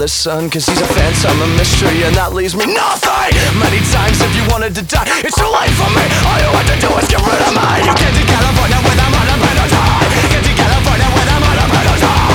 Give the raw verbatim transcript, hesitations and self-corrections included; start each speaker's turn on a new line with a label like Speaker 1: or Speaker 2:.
Speaker 1: father's son, cause he's a phantom, a mystery, and that leaves me nothing. Many times if you wanted to die, it's too late for me. All you have to do is get rid of me. You get to California with a mother, but die. Get to California with a mother, but die.